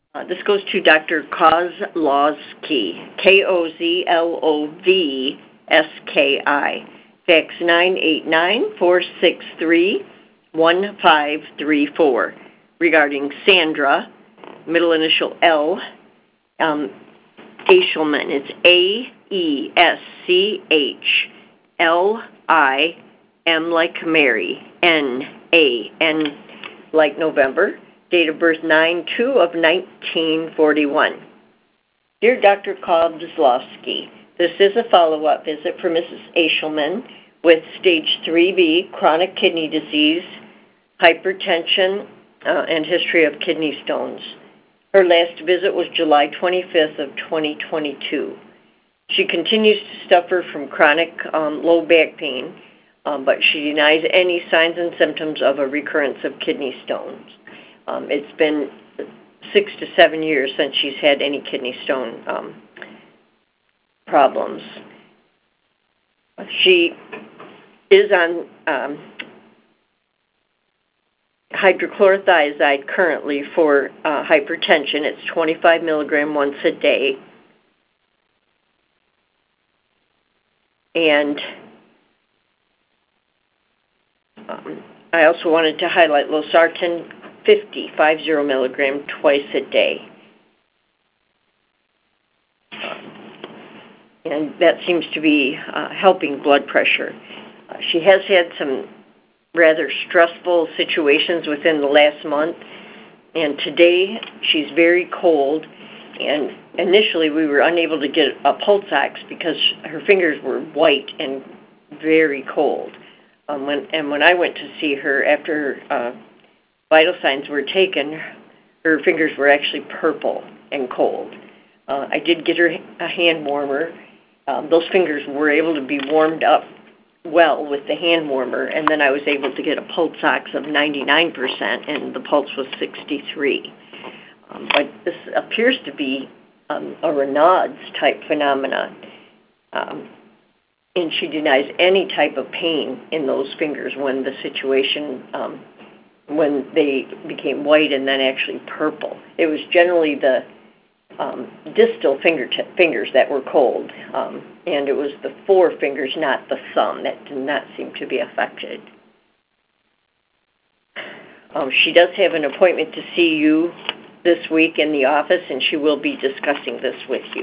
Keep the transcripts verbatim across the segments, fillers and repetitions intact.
Uh, this goes to Doctor Kozlowski, K O Z L O V S K I. Fax nine eight nine, four six three, one five three four. Regarding Sandra, middle initial L, um, Aeschliman. It's A E S C H L I M like Mary, N A N like November. Date of birth nine two of nineteen forty-one. Dear Doctor Kozlowski, this is a follow-up visit for Missus Aeschliman with stage three B, chronic kidney disease, hypertension, uh, and history of kidney stones. Her last visit was July twenty-fifth of twenty twenty-two. She continues to suffer from chronic um, low back pain, um, but she denies any signs and symptoms of a recurrence of kidney stones. Um, it's been six to seven years since she's had any kidney stone um, problems. She is on um, hydrochlorothiazide currently for uh, hypertension. It's twenty-five milligram once a day. And um, I also wanted to highlight losartan fifty, five zero milligram twice a day. Um, and that seems to be uh, helping blood pressure. Uh, she has had some rather stressful situations within the last month, and today she's very cold, and initially we were unable to get a pulse ox because her fingers were white and very cold. Um, when, and when I went to see her after uh, vital signs were taken, her fingers were actually purple and cold. Uh, I did get her a hand warmer. Um, those fingers were able to be warmed up well with the hand warmer, and then I was able to get a pulse ox of ninety-nine percent, and the pulse was sixty-three. Um, but this appears to be um, a Raynaud's type phenomenon, um, and she denies any type of pain in those fingers when the situation, um, when they became white and then actually purple. It was generally the Um, distal fingertip fingers that were cold, um, and it was the forefingers, not the thumb, that did not seem to be affected. Um, she does have an appointment to see you this week in the office, and she will be discussing this with you.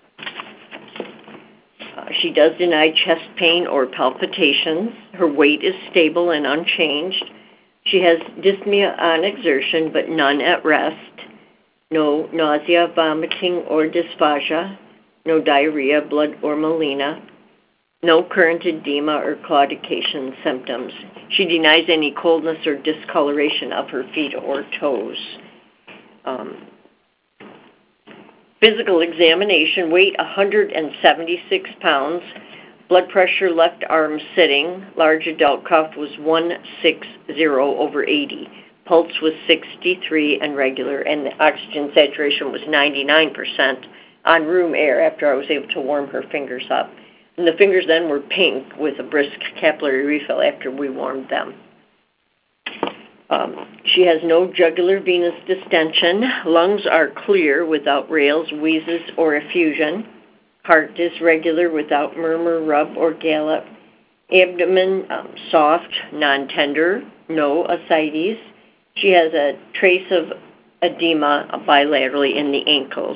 Uh, she does deny chest pain or palpitations. Her weight is stable and unchanged. She has dyspnea on exertion, but none at rest. No nausea, vomiting, or dysphagia, no diarrhea, blood, or melena, no current edema or claudication symptoms. She denies any coldness or discoloration of her feet or toes. Um, physical examination, weight one hundred seventy-six pounds, blood pressure left arm sitting, large adult cuff was one sixty over eighty. Pulse was sixty-three and regular, and the oxygen saturation was ninety-nine percent on room air after I was able to warm her fingers up. And the fingers then were pink with a brisk capillary refill after we warmed them. Um, she has no jugular venous distension. Lungs are clear without rales, wheezes, or effusion. Heart is regular without murmur, rub, or gallop. Abdomen um, soft, non-tender, no ascites. She has a trace of edema bilaterally in the ankles.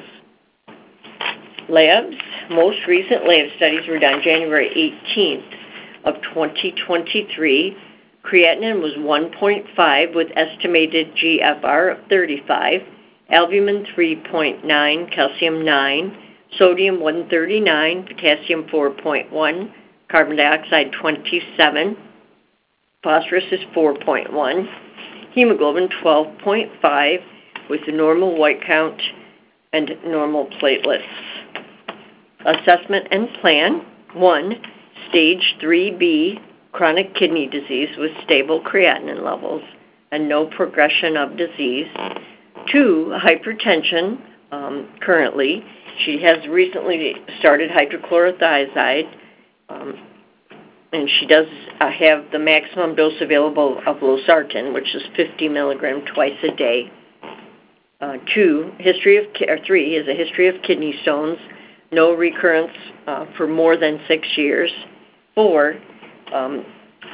Labs, most recent lab studies were done January eighteenth of twenty twenty-three. Creatinine was one point five with estimated G F R of thirty-five, albumin three point nine, calcium nine, sodium one thirty-nine, potassium four point one, carbon dioxide twenty-seven, phosphorus is four point one. Hemoglobin twelve point five with a normal white count and normal platelets. Assessment and plan. One, stage three B, chronic kidney disease with stable creatinine levels and no progression of disease. Two, hypertension um, currently. She has recently started hydrochlorothiazide, um, and she does uh, have the maximum dose available of losartan, which is fifty milligram twice a day. Uh, two, history of or three is a history of kidney stones, no recurrence uh, for more than six years. Four, um,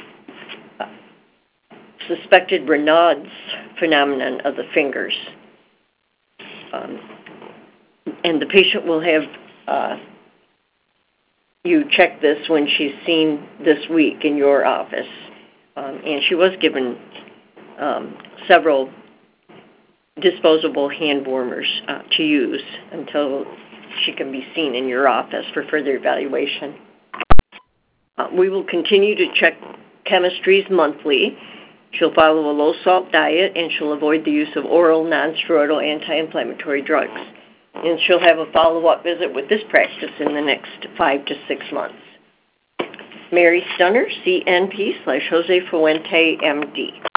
suspected Raynaud's phenomenon of the fingers. Um, and the patient will have uh, you check this when she's seen this week in your office. Um, and she was given um, several disposable hand warmers uh, to use until she can be seen in your office for further evaluation. Uh, we will continue to check chemistries monthly. She'll follow a low-salt diet, and she'll avoid the use of oral non-steroidal anti-inflammatory drugs. And she'll have a follow-up visit with this practice in the next five to six months. Mary Stunner, C N P slash Jose Fuente, M D.